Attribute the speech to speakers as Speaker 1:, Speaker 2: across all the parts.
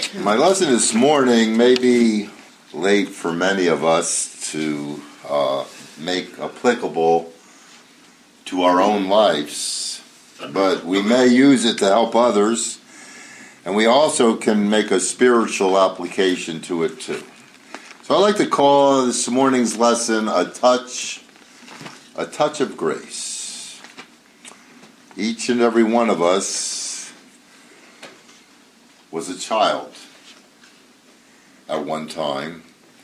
Speaker 1: My lesson this morning may be late for many of us to make applicable to our own lives, but we may use it to help others, and we also can make a spiritual application to it too. So I'd like to call this morning's lesson a touch of grace. Each and every one of us was a child at one time.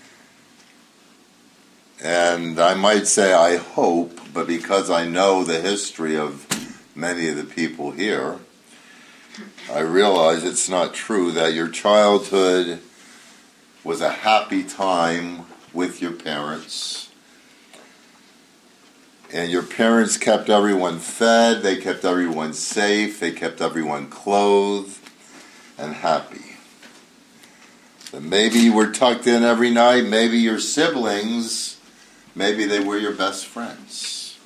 Speaker 1: And I might say I hope, but because I know the history of many of the people here, I realize it's not true that your childhood was a happy time with your parents. And your parents kept everyone fed, they kept everyone safe, they kept everyone clothed and happy. And maybe you were tucked in every night, maybe your siblings, maybe they were your best friends.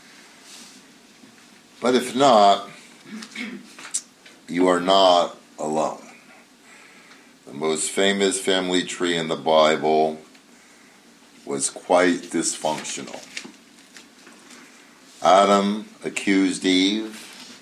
Speaker 1: But if not, you are not alone. The most famous family tree in the Bible was quite dysfunctional. Adam accused Eve.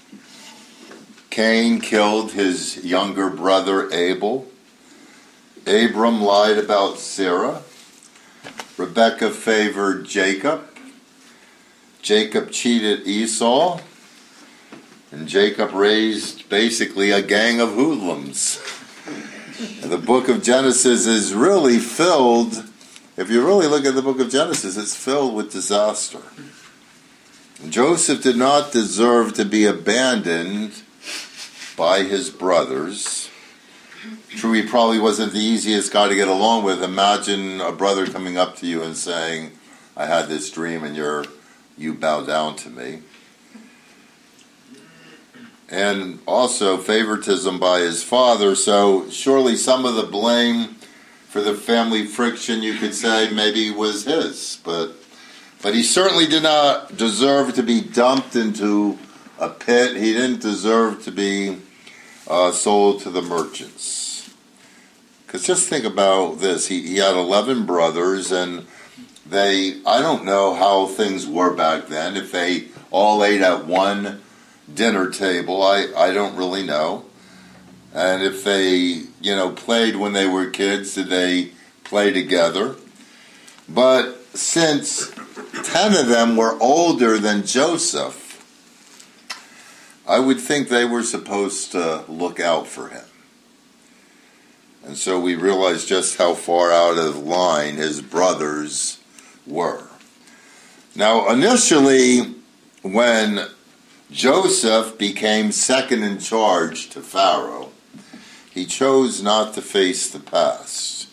Speaker 1: Cain killed his younger brother Abel. Abram lied about Sarah. Rebekah favored Jacob. Jacob cheated Esau. And Jacob raised basically a gang of hoodlums. And the book of Genesis is really filled, if you really look at the book of Genesis, it's filled with disaster. Joseph did not deserve to be abandoned by his brothers. True, he probably wasn't the easiest guy to get along with. Imagine a brother coming up to you and saying, I had this dream and you bow down to me. And also favoritism by his father, so surely some of the blame for the family friction, you could say, maybe was his. But he certainly did not deserve to be dumped into a pit. He didn't deserve to be sold to the merchants. Because just think about this. He had 11 brothers, and I don't know how things were back then. If they all ate at one dinner table, I don't really know. And if they, played when they were kids, did they play together? But since 10 of them were older than Joseph, I would think they were supposed to look out for him. And so we realize just how far out of line his brothers were. Now, initially, when Joseph became second in charge to Pharaoh, he chose not to face the past.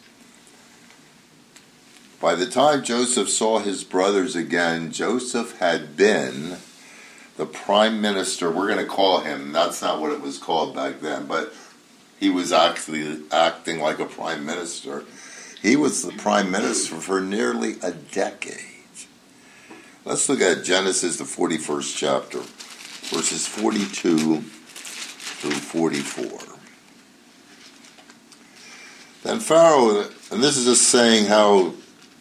Speaker 1: By the time Joseph saw his brothers again, Joseph had been the prime minister. We're going to call him, that's not what it was called back then, but he was actually acting like a prime minister. He was the prime minister for nearly a decade. Let's look at Genesis, the 41st chapter, verses 42 through 44. Then Pharaoh, and this is just saying how,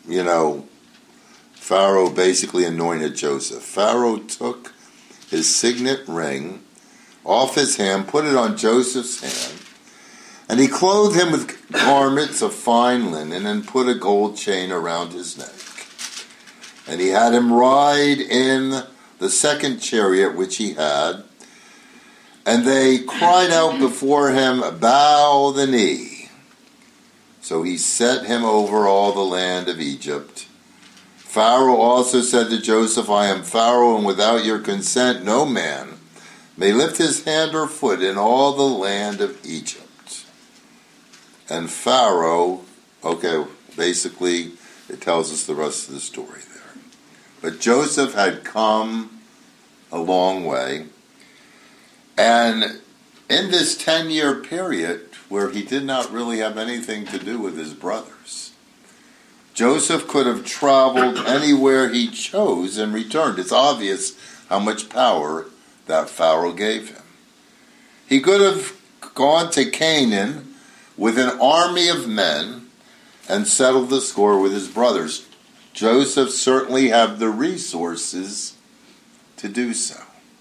Speaker 1: Pharaoh basically anointed Joseph. Pharaoh took his signet ring off his hand, put it on Joseph's hand, and he clothed him with garments of fine linen and put a gold chain around his neck. And he had him ride in the second chariot which he had, and they cried out before him, bow the knee. So he set him over all the land of Egypt. Pharaoh also said to Joseph, I am Pharaoh, and without your consent no man may lift his hand or foot in all the land of Egypt. And Pharaoh, basically it tells us the rest of the story there. But Joseph had come a long way, and in this 10-year period where he did not really have anything to do with his brothers, Joseph could have traveled anywhere he chose and returned. It's obvious how much power that Pharaoh gave him. He could have gone to Canaan, with an army of men and settled the score with his brothers. Joseph certainly had the resources to do so.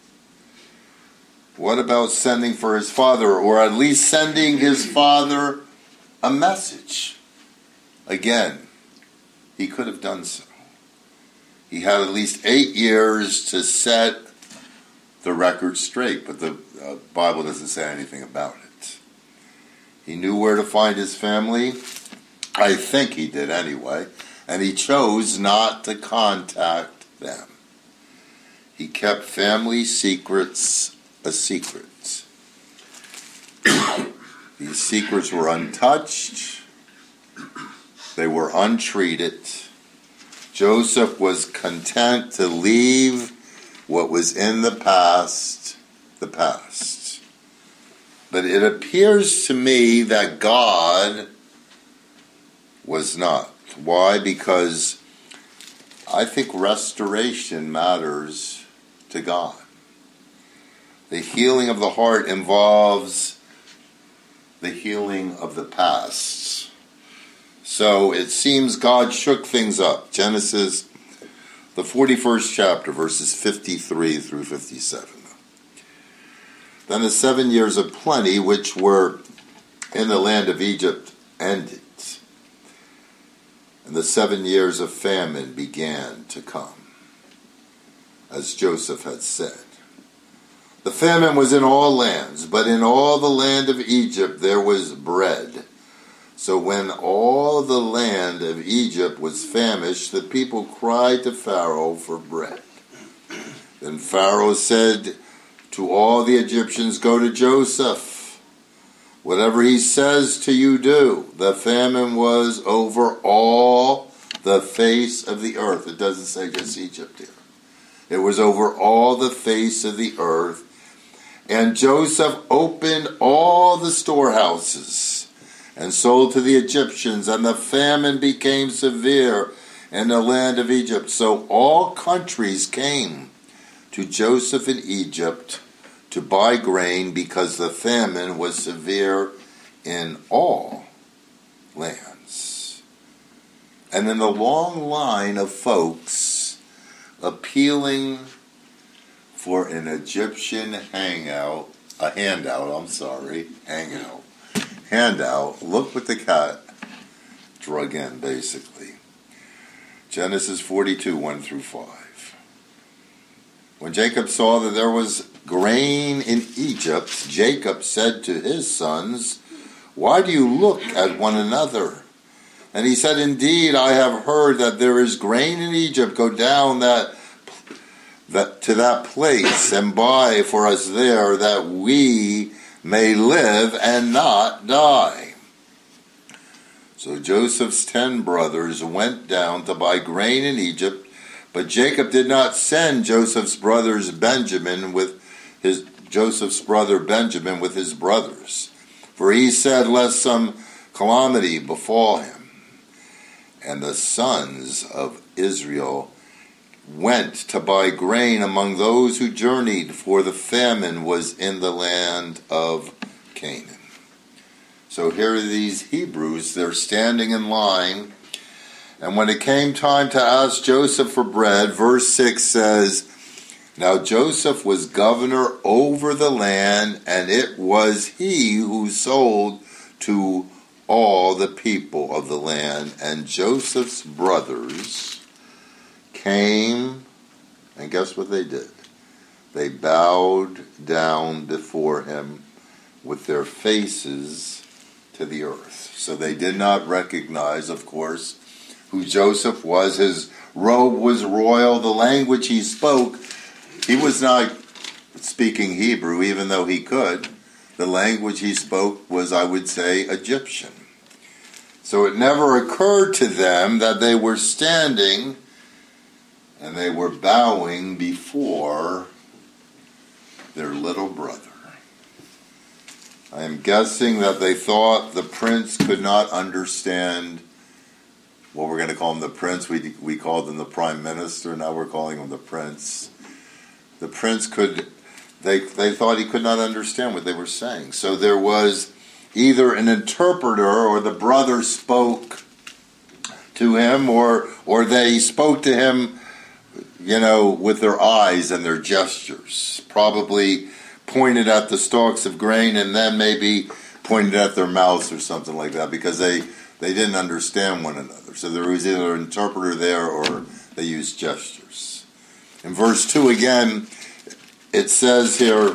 Speaker 1: What about sending for his father, or at least sending his father a message? Again, he could have done so. He had at least 8 years to set the record straight, but the Bible doesn't say anything about it. He knew where to find his family. I think he did anyway, and he chose not to contact them. He kept family secrets a secret. These secrets were untouched. They were untreated. Joseph was content to leave what was in the past, the past. But it appears to me that God was not. Why? Because I think restoration matters to God. The healing of the heart involves the healing of the past. So it seems God shook things up. Genesis, the 41st chapter, verses 53 through 57. Then the 7 years of plenty, which were in the land of Egypt, ended. And the 7 years of famine began to come, as Joseph had said. The famine was in all lands, but in all the land of Egypt there was bread. So when all the land of Egypt was famished, the people cried to Pharaoh for bread. Then Pharaoh said to all the Egyptians, "Go to Joseph. Whatever he says to you, do." The famine was over all the face of the earth. It doesn't say just Egypt here. It was over all the face of the earth. And Joseph opened all the storehouses and sold to the Egyptians, and the famine became severe in the land of Egypt. So all countries came to Joseph in Egypt to buy grain, because the famine was severe in all lands. And then a long line of folks appealing for an Egyptian handout. Look what the cat drug in, basically. Genesis 42, 1 through 5. When Jacob saw that there was grain in Egypt, Jacob said to his sons, "Why do you look at one another?" And he said, "Indeed, I have heard that there is grain in Egypt. Go down to that place and buy for us there, that we may live and not die." So Joseph's 10 brothers went down to buy grain in Egypt, but Jacob did not send Joseph's brother Benjamin with his brothers, for he said, "Lest some calamity befall him." And the sons of Israel went to buy grain among those who journeyed, for the famine was in the land of Canaan. So here are these Hebrews, they're standing in line, and when it came time to ask Joseph for bread, verse 6 says, "Now Joseph was governor over the land, and it was he who sold to all the people of the land. And Joseph's brothers came," and guess what they did? They bowed down before him with their faces to the earth. So they did not recognize, of course, who Joseph was. His robe was royal. The language he spoke, he was not speaking Hebrew, even though he could. The language he spoke was, I would say, Egyptian. So it never occurred to them that they were standing and they were bowing before their little brother. I am guessing that they thought the prince could not understand. Well, we're going to call him the prince. We called him the prime minister. Now we're calling him the prince. The prince they thought he could not understand what they were saying. So there was either an interpreter or the brother spoke to him, or they spoke to him, with their eyes and their gestures. Probably pointed at the stalks of grain and then maybe pointed at their mouths or something like that, because they didn't understand one another. So there was either an interpreter there or they used gestures. In verse 2 again, it says here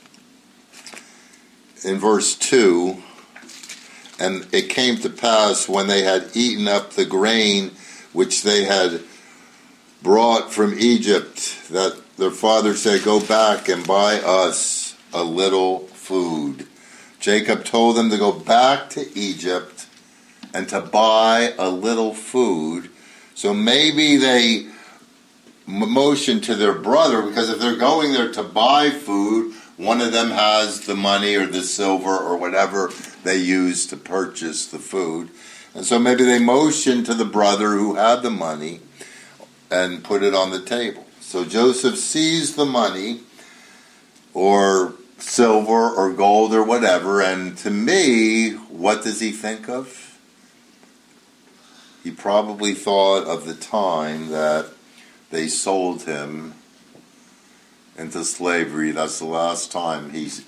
Speaker 1: in verse 2, and it came to pass when they had eaten up the grain which they had brought from Egypt, that their father said, "Go back and buy us a little food." Jacob told them to go back to Egypt and to buy a little food. So maybe they motioned to their brother, because if they're going there to buy food, one of them has the money or the silver or whatever they use to purchase the food. And so maybe they motioned to the brother who had the money and put it on the table. So Joseph sees the money or silver or gold or whatever, and to me, what does he think of? He probably thought of the time that they sold him into slavery. That's the last time he's,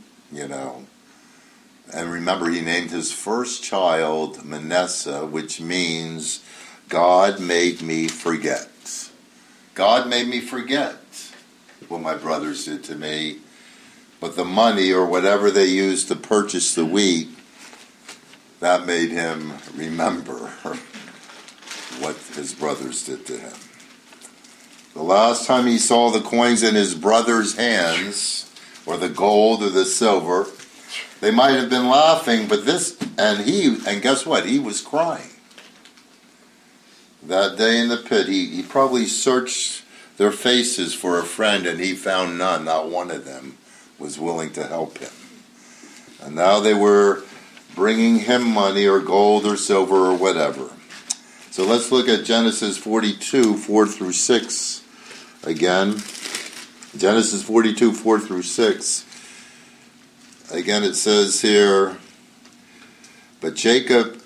Speaker 1: And remember, he named his first child Manasseh, which means God made me forget. God made me forget what my brothers did to me. But the money or whatever they used to purchase the wheat, that made him remember what his brothers did to him. The last time he saw the coins in his brother's hands, or the gold or the silver, they might have been laughing, but and guess what? He was crying. That day in the pit, he probably searched their faces for a friend, and he found none. Not one of them was willing to help him. And now they were bringing him money or gold or silver or whatever. So let's look at Genesis 42, 4 through 6 again. Genesis 42, 4 through 6. Again, it says here, "But Jacob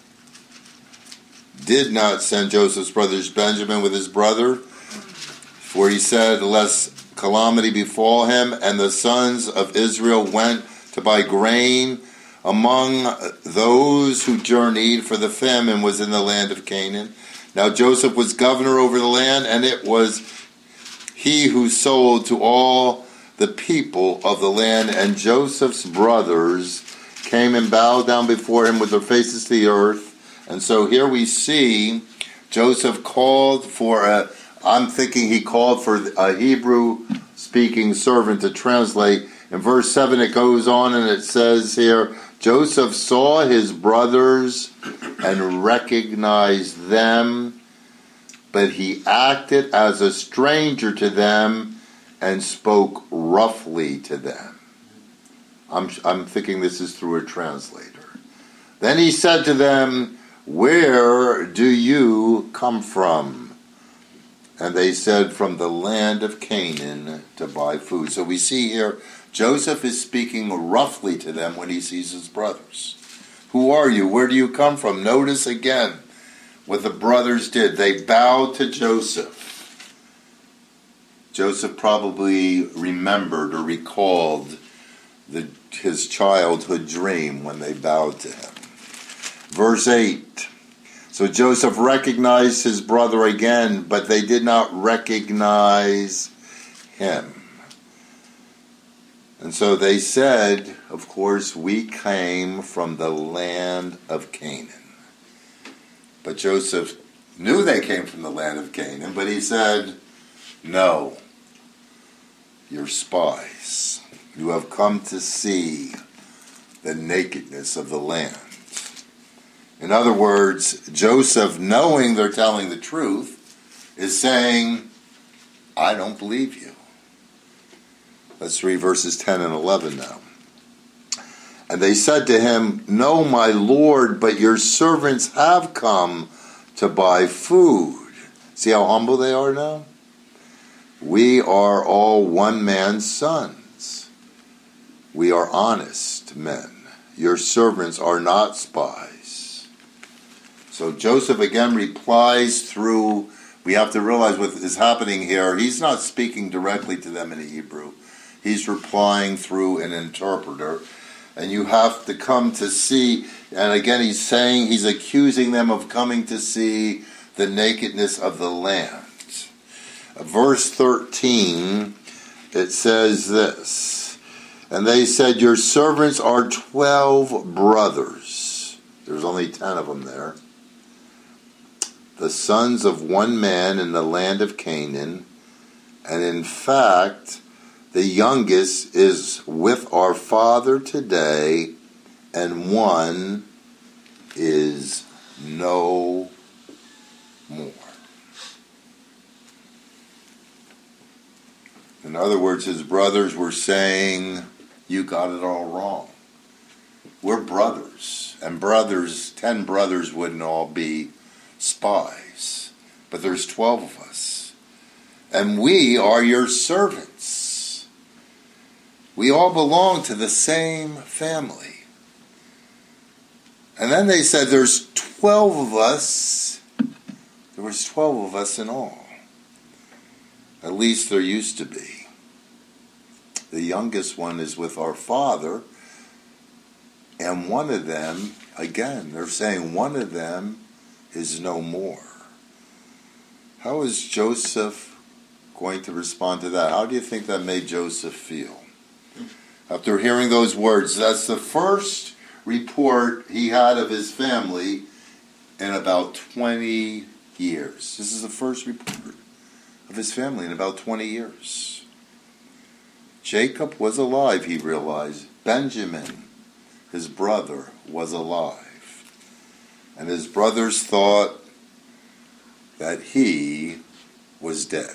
Speaker 1: did not send Joseph's brothers Benjamin with his brother, for he said, lest calamity befall him. And the sons of Israel went to buy grain among those who journeyed, for the famine was in the land of Canaan. Now Joseph was governor over the land, and it was he who sold to all the people of the land. And Joseph's brothers came and bowed down before him with their faces to the earth." And so here we see Joseph called for I'm thinking he called for a Hebrew-speaking servant to translate. In verse 7 it goes on and it says here, "Joseph saw his brothers and recognized them, but he acted as a stranger to them and spoke roughly to them." I'm thinking this is through a translator. "Then he said to them, 'Where do you come from?' And they said, 'From the land of Canaan to buy food.'" So we see here Joseph is speaking roughly to them when he sees his brothers. "Who are you? Where do you come from?" Notice again what the brothers did. They bowed to Joseph. Joseph probably remembered or recalled his childhood dream when they bowed to him. Verse 8. "So Joseph recognized his brother again, but they did not recognize him. And so they said, of course, 'We came from the land of Canaan.'" But Joseph knew they came from the land of Canaan, but he said, "No, you're spies. You have come to see the nakedness of the land." In other words, Joseph, knowing they're telling the truth, is saying, "I don't believe you." Let's read verses 10 and 11 now. "And they said to him, 'No, my Lord, but your servants have come to buy food.'" See how humble they are now? "We are all one man's sons. We are honest men. your servants are not spies. So Joseph again replies through, we have to realize what is happening here. He's not speaking directly to them in Hebrew. He's replying through an interpreter. And you have to come to see, and again he's accusing them of coming to see the nakedness of the land. Verse 13, it says this, and they said, your servants are 12 brothers. There's only 10 of them there. The sons of one man in the land of Canaan, and in fact, the youngest is with our father today, and one is no more. In other words, his brothers were saying, you got it all wrong. We're brothers, and 10 brothers wouldn't all be spies, but there's 12 of us, and we are your servants. We all belong to the same family. And then they said there's 12 of us. There was 12 of us in all. At least there used to be. The youngest one is with our father, and one of them, again, they're saying one of them is no more. How is Joseph going to respond to that? How do you think that made Joseph feel? After hearing those words, that's the first report he had of his family in about 20 years. This is the first report of his family in about 20 years. Jacob was alive, he realized. Benjamin, his brother, was alive. And his brothers thought that he was dead.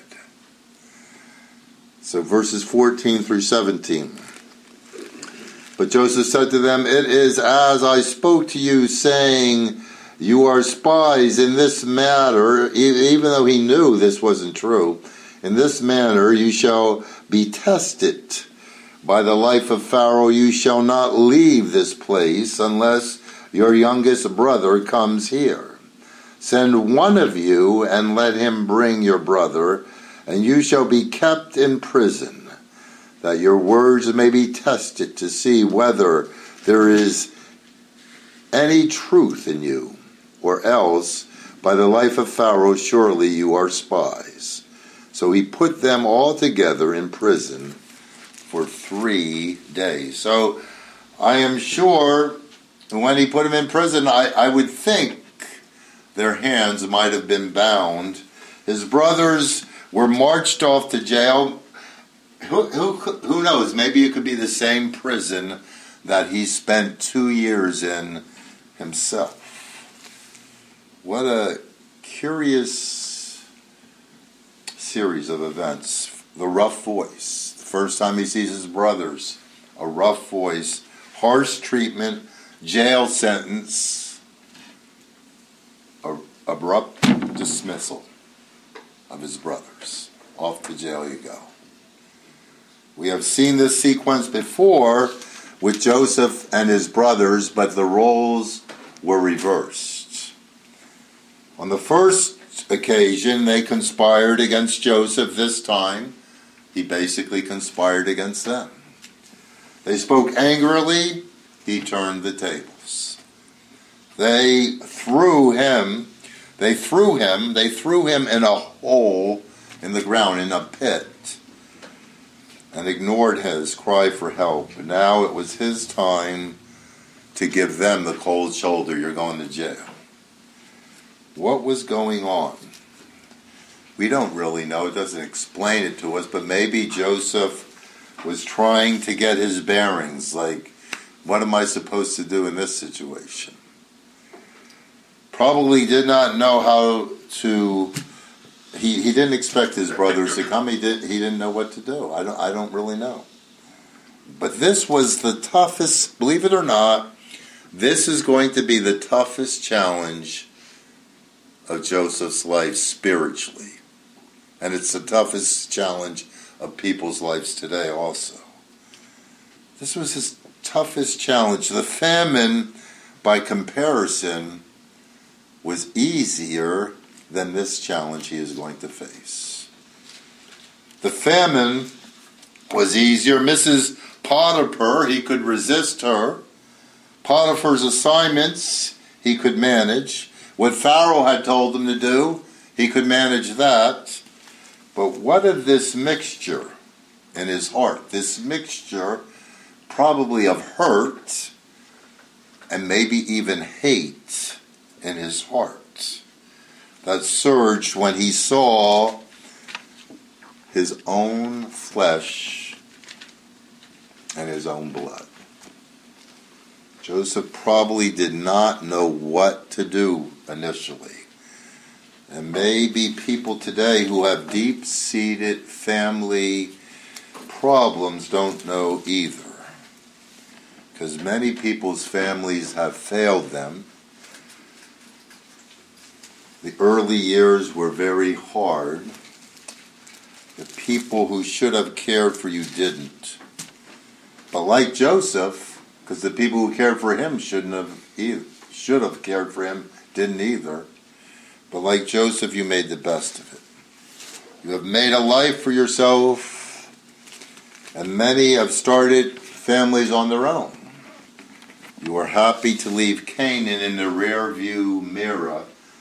Speaker 1: So verses 14 through 17. But Joseph said to them, it is as I spoke to you, saying, you are spies in this matter, even though he knew this wasn't true. In this manner you shall be tested. By the life of Pharaoh you shall not leave this place unless your youngest brother comes here. Send one of you and let him bring your brother, and you shall be kept in prison, that your words may be tested to see whether there is any truth in you, or else by the life of Pharaoh surely you are spies. So he put them all together in prison for 3 days. So I am sure when he put them in prison, I would think their hands might have been bound. His brothers were marched off to jail. Who knows? Maybe it could be the same prison that he spent 2 years in himself. What a curious series of events. The rough voice. The first time he sees his brothers, a rough voice, harsh treatment, jail sentence, abrupt dismissal of his brothers. Off to jail you go. We have seen this sequence before with Joseph and his brothers, but the roles were reversed. On the first occasion, they conspired against Joseph. This time, he basically conspired against them. They spoke angrily, he turned the tables. They threw him in a hole in the ground, in a pit, and ignored his cry for help. Now it was his time to give them the cold shoulder. You're going to jail. What was going on? We don't really know. It doesn't explain it to us, but maybe Joseph was trying to get his bearings, like, what am I supposed to do in this situation? Probably did not know how to. He didn't expect his brothers to come. He didn't know what to do. I don't really know. But this was the toughest, believe it or not, this is going to be the toughest challenge of Joseph's life spiritually. And it's the toughest challenge of people's lives today also. This was his toughest challenge. The famine, by comparison, was easier than this challenge he is going to face. The famine was easier. Mrs. Potiphar, he could resist her. Potiphar's assignments, he could manage. What Pharaoh had told him to do, he could manage that. But what of this mixture in his heart? This mixture probably of hurt and maybe even hate in his heart that surged when he saw his own flesh and his own blood. Joseph probably did not know what to do initially. And maybe people today who have deep-seated family problems don't know either. Because many people's families have failed them. The early years were very hard. The people who should have cared for you didn't. But like Joseph, because the people who cared for him should have cared for him, didn't either. But like Joseph, you made the best of it. You have made a life for yourself, and many have started families on their own. You are happy to leave Canaan in the rear view mirror,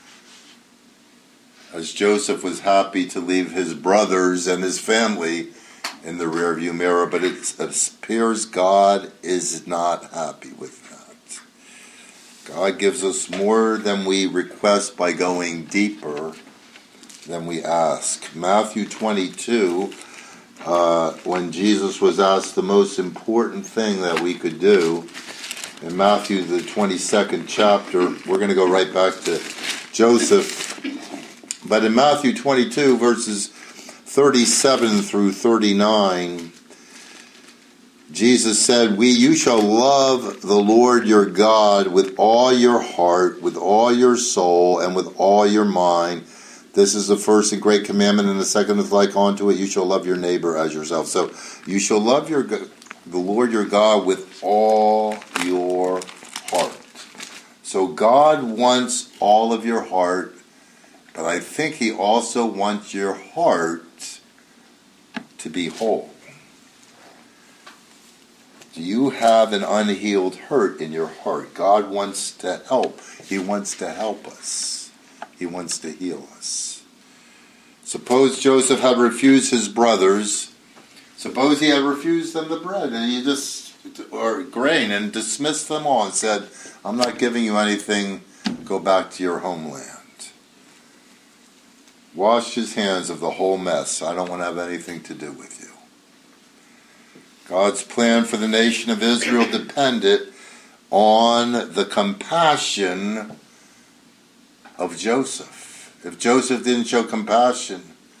Speaker 1: as Joseph was happy to leave his brothers and his family in the rear view mirror, but it appears God is not happy with that. God gives us more than we request by going deeper than we ask. Matthew 22, when Jesus was asked the most important thing that we could do, in Matthew, the 22nd chapter, we're going to go right back to Joseph. But in Matthew 22, verses 37 through 39, Jesus said, You shall love the Lord your God with all your heart, with all your soul, and with all your mind. This is the first and great commandment, and the second is like unto it. You shall love your neighbor as yourself. So you shall love the Lord your God with all your heart. So God wants all of your heart, but I think he also wants your heart to be whole. Do you have an unhealed hurt in your heart? God wants to help. He wants to help us. He wants to heal us. Suppose Joseph had refused his brothers. Suppose he had refused them the bread or grain and dismissed them all and said, I'm not giving you anything. Go back to your homeland. Wash his hands of the whole mess. I don't want to have anything to do with you. God's plan for the nation of Israel depended on the compassion of Joseph. If Joseph didn't show compassion,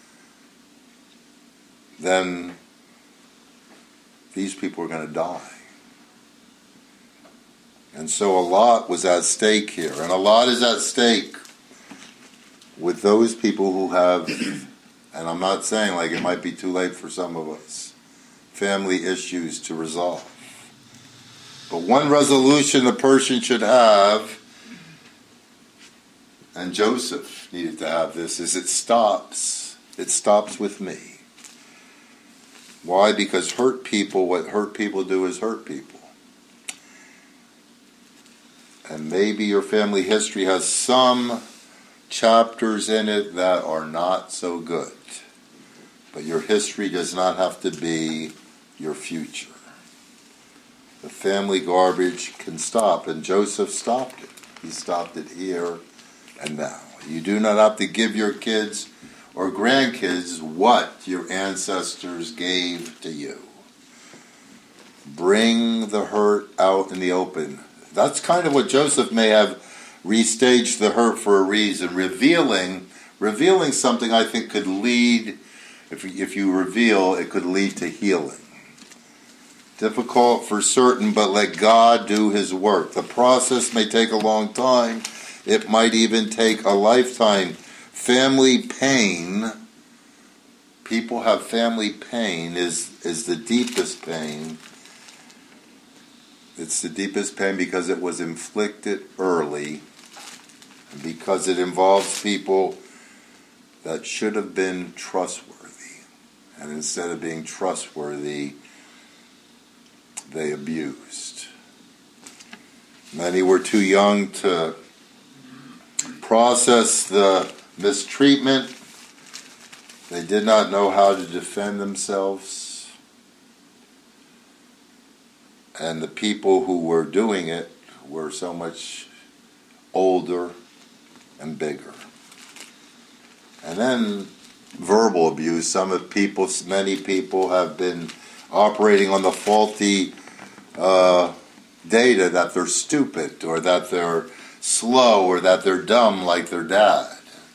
Speaker 1: then these people were going to die. And so a lot was at stake here. And a lot is at stake with those people who have, and I'm not saying like it might be too late for some of us, family issues to resolve. But one resolution a person should have, and Joseph needed to have this, is it stops. It stops with me. Why? Because what hurt people do is hurt people. And maybe your family history has some chapters in it that are not so good. But your history does not have to be your future. The family garbage can stop, and Joseph stopped it. He stopped it here and now. You do not have to give your kids or grandkids what your ancestors gave to you. Bring the hurt out in the open. That's kind of what Joseph may have restaged the hurt for a reason. Revealing something I think could lead, if you reveal, it could lead to healing. Difficult for certain, but let God do his work. The process may take a long time. It might even take a lifetime. Family pain, people have family pain, is the deepest pain. It's the deepest pain because it was inflicted early, and because it involves people that should have been trustworthy. And instead of being trustworthy, they abused. Many were too young to process the mistreatment. They did not know how to defend themselves. And the people who were doing it were so much older and bigger. And then verbal abuse. Many people have been operating on the faulty data that they're stupid, or that they're slow, or that they're dumb like their dad.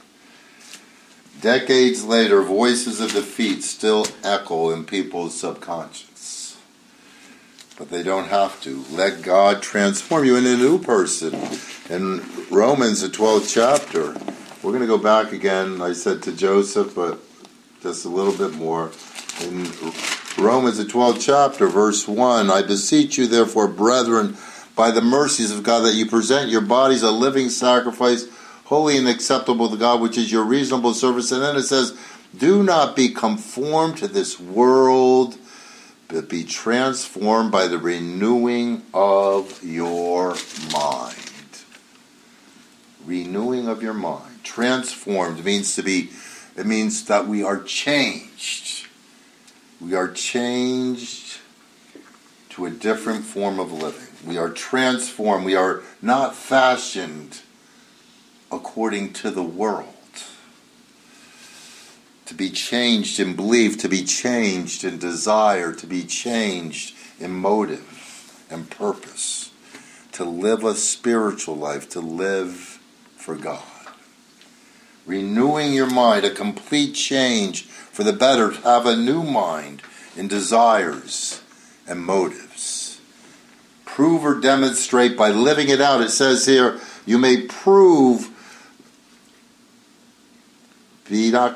Speaker 1: Decades later, voices of defeat still echo in people's subconscious. But they don't have to. Let God transform you into a new person. In Romans, the 12th chapter, we're going to go back again, I said to Joseph, but just a little bit more. In Romans, the 12th chapter, verse 1, I beseech you, therefore, brethren, by the mercies of God, that you present your bodies a living sacrifice, holy and acceptable to God, which is your reasonable service. And then it says, do not be conformed to this world, but be transformed by the renewing of your mind. Renewing of your mind. Transformed means it means that we are changed. We are changed to a different form of living. We are transformed. We are not fashioned according to the world. To be changed in belief, to be changed in desire, to be changed in motive and purpose. To live a spiritual life, to live for God. Renewing your mind, a complete change for the better, to have a new mind in desires and motives. Prove or demonstrate by living it out. It says here, you may prove, do not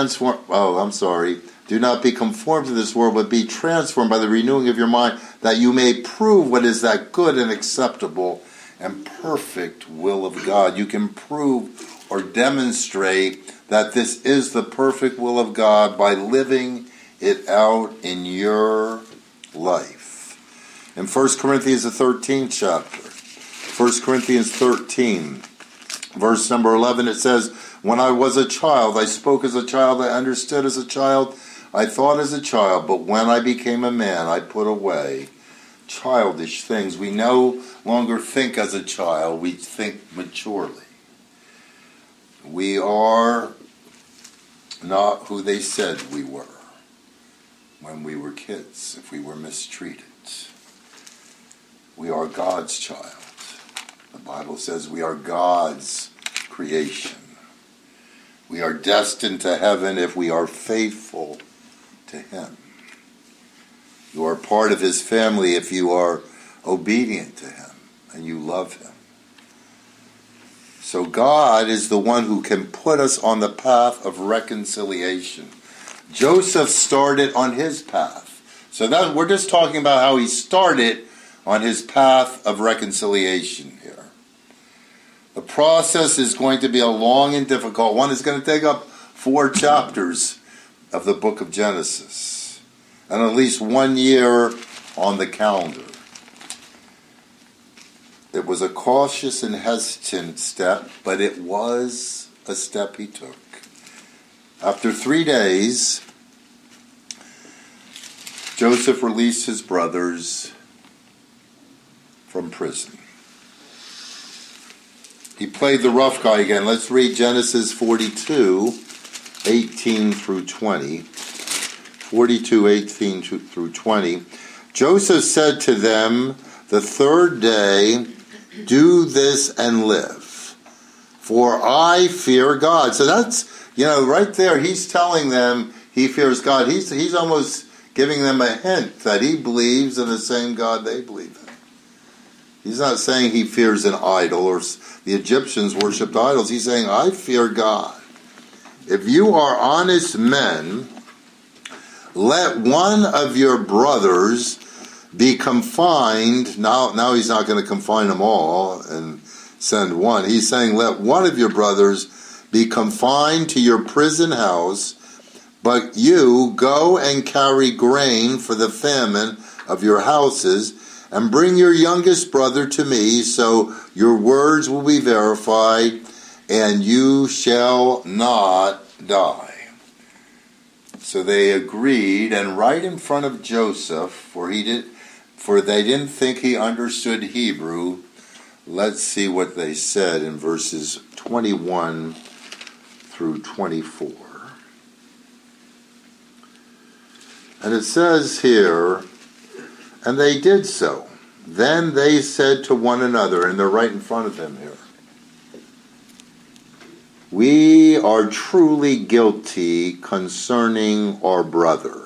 Speaker 1: be conformed to this world, but be transformed by the renewing of your mind, that you may prove what is that good and acceptable and perfect will of God. You can prove or demonstrate that this is the perfect will of God by living it out in your life. In 1 Corinthians, the 13th chapter, 1 Corinthians 13, verse number 11, it says, when I was a child, I spoke as a child, I understood as a child, I thought as a child, but when I became a man, I put away childish things. We no longer think as a child, we think maturely. We are not who they said we were when we were kids, if we were mistreated. We are God's child. The Bible says we are God's creation. We are destined to heaven if we are faithful to Him. You are part of His family if you are obedient to Him and you love Him. So God is the one who can put us on the path of reconciliation. Joseph started on his path. So we're just talking about how he started on his path of reconciliation here. The process is going to be a long and difficult one. It's going to take up 4 chapters of the book of Genesis, and at least 1 year on the calendar. It was a cautious and hesitant step, but it was a step he took. After 3 days, Joseph released his brothers from prison. He played the rough guy again. Let's read Genesis 42, 18 through 20. 42, 18 through 20. Joseph said to them, the 3rd day, do this and live, for I fear God. So that's, right there, he's telling them he fears God. He's almost giving them a hint that he believes in the same God they believe in. He's not saying he fears an idol, or the Egyptians worshipped idols. He's saying, I fear God. If you are honest men, let one of your brothers be confined. Now he's not going to confine them all and send one. He's saying, let one of your brothers be confined to your prison house, but you go and carry grain for the famine of your houses, and bring your youngest brother to me, so your words will be verified, and you shall not die. So they agreed, and right in front of Joseph, for they didn't think he understood Hebrew. Let's see what they said in verses 21 through 24. And it says here, and they did so. Then they said to one another, and they're right in front of him here, we are truly guilty concerning our brother.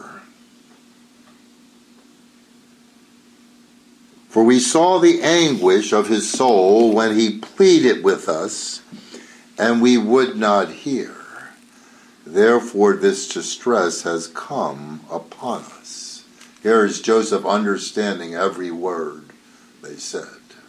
Speaker 1: For we saw the anguish of his soul when he pleaded with us, and we would not hear. Therefore this distress has come upon us. Here is Joseph understanding every word they said.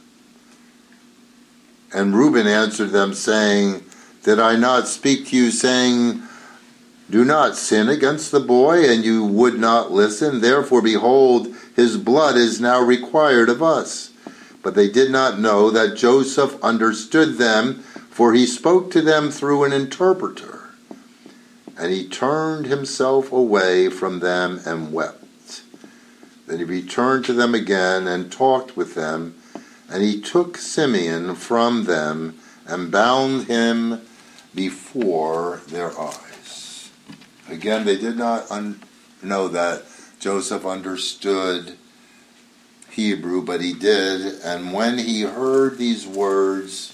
Speaker 1: And Reuben answered them, saying, did I not speak to you, saying, do not sin against the boy, and you would not listen? Therefore, behold, his blood is now required of us. But they did not know that Joseph understood them, for he spoke to them through an interpreter. And he turned himself away from them and wept. Then he returned to them again and talked with them, and he took Simeon from them and bound him before their eyes. Again, they did not know that Joseph understood Hebrew, but he did. And when he heard these words,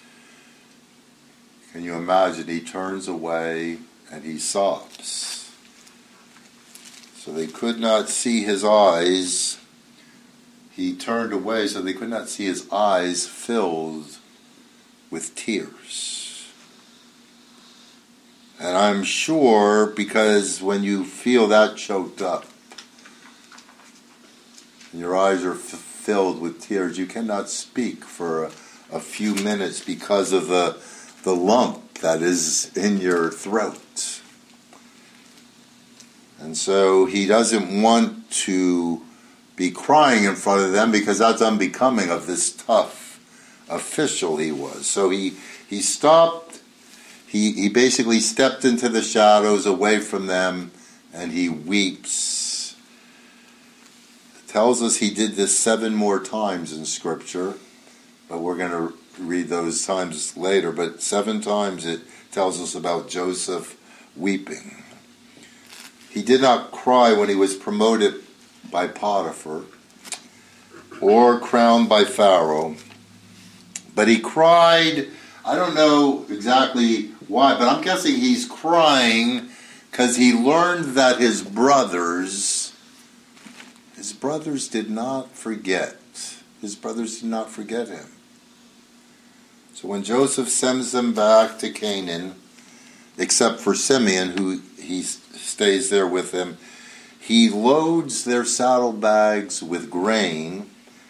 Speaker 1: can you imagine? He turns away and he sobs. So they could not see his eyes. He turned away so they could not see his eyes filled with tears. And I'm sure, because when you feel that choked up, and your eyes are filled with tears, you cannot speak for a few minutes because of the lump that is in your throat. And so he doesn't want to be crying in front of them because that's unbecoming of this tough official he was. So he stopped. He basically stepped into the shadows away from them, and he weeps. It tells us he did this 7 more times in Scripture, but we're going to read those times later. But 7 times it tells us about Joseph weeping. He did not cry when he was promoted by Potiphar or crowned by Pharaoh, but he cried. I don't know exactly why, but I'm guessing he's crying because he learned that his brothers did not forget. His brothers did not forget him. So when Joseph sends them back to Canaan, except for Simeon, who he stays there with him, he loads their saddlebags with grain.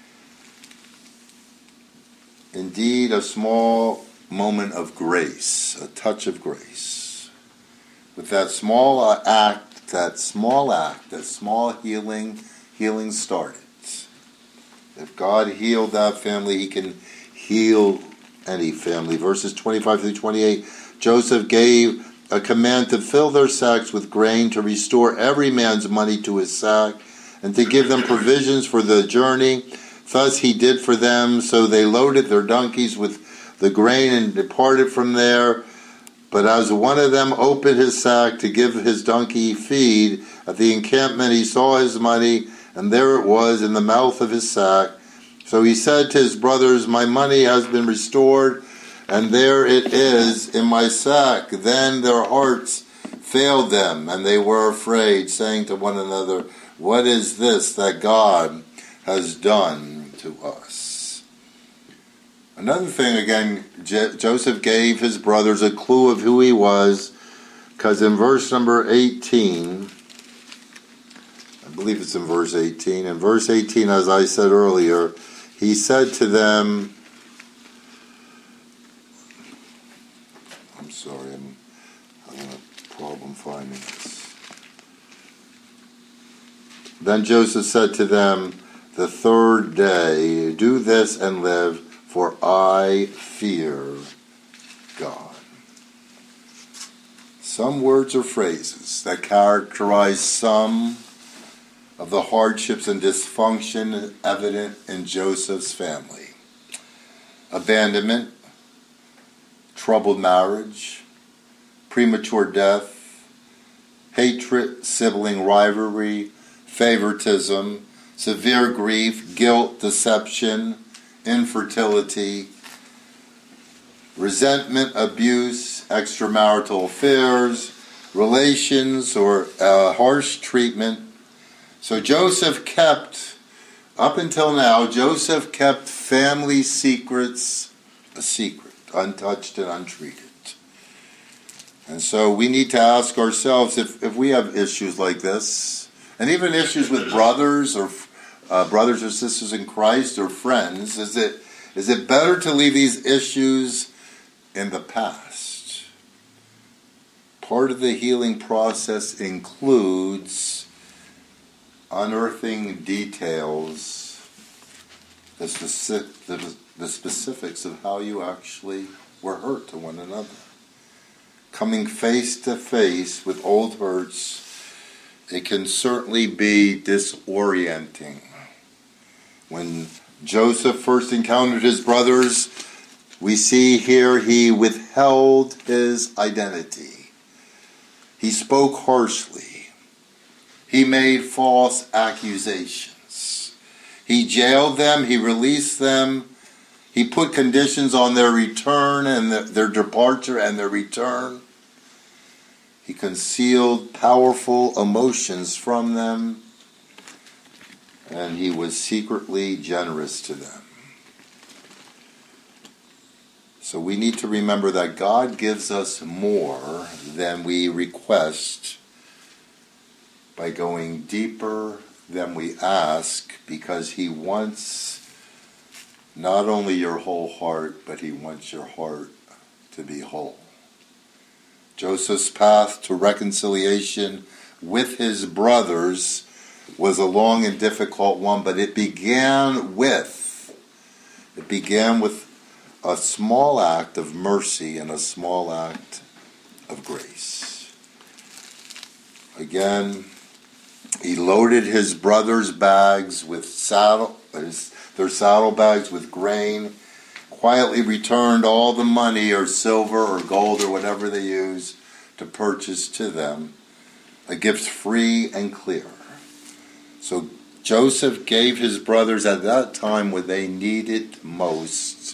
Speaker 1: Indeed, a small moment of grace, a touch of grace. With that small healing started. If God healed that family, he can heal any family. Verses 25 through 28, Joseph gave a command to fill their sacks with grain, to restore every man's money to his sack, and to give them provisions for the journey. Thus he did for them, so they loaded their donkeys with the grain and departed from there. But as one of them opened his sack to give his donkey feed, at the encampment he saw his money, and there it was in the mouth of his sack. So he said to his brothers, my money has been restored, and there it is in my sack. Then their hearts failed them, and they were afraid, saying to one another, what is this that God has done to us? Another thing, again, Joseph gave his brothers a clue of who he was, because in verse number 18, believe it's in verse 18. In verse 18, as I said earlier, he said to them, I'm sorry, I'm having a problem finding this. Then Joseph said to them, the third day, do this and live, for I fear God. Some words or phrases that characterize some of the hardships and dysfunction evident in Joseph's family. Abandonment, troubled marriage, premature death, hatred, sibling rivalry, favoritism, severe grief, guilt, deception, infertility, resentment, abuse, extramarital affairs, relations, or harsh treatment. So Joseph kept, up until now, Joseph kept family secrets a secret, untouched and untreated. And so we need to ask ourselves if we have issues like this, and even issues with brothers or sisters in Christ or friends, is it better to leave these issues in the past? Part of the healing process includes unearthing details, the specifics of how you actually were hurt to one another. Coming face to face with old hurts, it can certainly be disorienting. When Joseph first encountered his brothers, we see here he withheld his identity. He spoke harshly. He made false accusations. He jailed them. He released them. He put conditions on their return and their departure and their return. He concealed powerful emotions from them, and he was secretly generous to them. So we need to remember that God gives us more than we request by going deeper than we ask, because he wants not only your whole heart, but he wants your heart to be whole. Joseph's path to reconciliation with his brothers was a long and difficult one, but it began with a small act of mercy and a small act of grace. Again, he loaded his brothers' bags with their saddlebags with grain, quietly returned all the money or silver or gold or whatever they used to purchase to them a gift free and clear. So Joseph gave his brothers at that time what they needed most,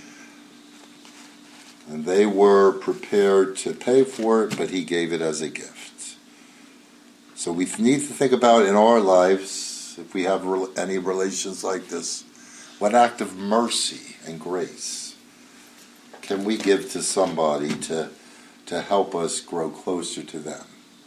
Speaker 1: and they were prepared to pay for it, but he gave it as a gift. So we need to think about in our lives, if we have any relations like this, what act of mercy and grace can we give to somebody to help us grow closer to them?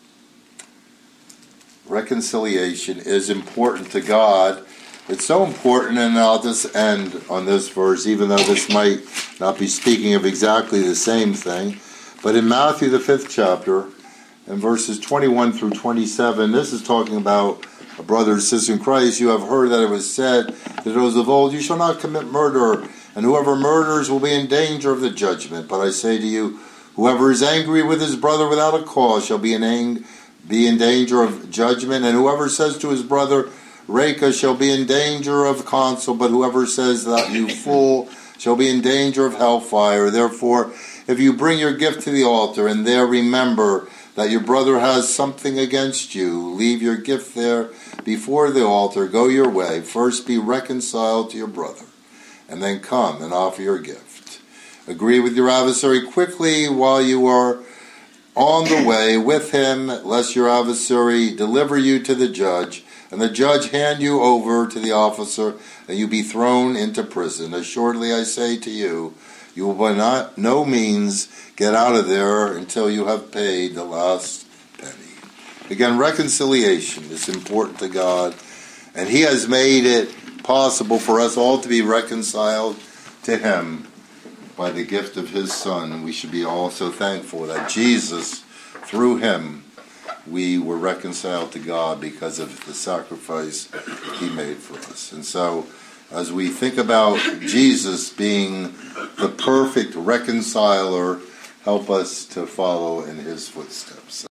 Speaker 1: Reconciliation is important to God. It's so important, and I'll just end on this verse, even though this might not be speaking of exactly the same thing. But in Matthew, the 5th chapter, in verses 21 through 27, this is talking about a brother and sister in Christ. You have heard that it was said to those of old, you shall not commit murder, and whoever murders will be in danger of the judgment. But I say to you, whoever is angry with his brother without a cause shall be in danger of judgment, and whoever says to his brother, Reka, shall be in danger of counsel, but whoever says that, you fool, shall be in danger of hellfire. Therefore, if you bring your gift to the altar, and there remember that your brother has something against you, leave your gift there before the altar, go your way, first be reconciled to your brother, and then come and offer your gift. Agree with your adversary quickly while you are on the way with him, lest your adversary deliver you to the judge, and the judge hand you over to the officer, and you be thrown into prison. Assuredly I say to you, you will by no means get out of there until you have paid the last penny. Again, reconciliation is important to God, and He has made it possible for us all to be reconciled to Him by the gift of His Son. And we should be also thankful that Jesus, through Him, we were reconciled to God because of the sacrifice He made for us. And so, as we think about Jesus being the perfect reconciler, help us to follow in His footsteps.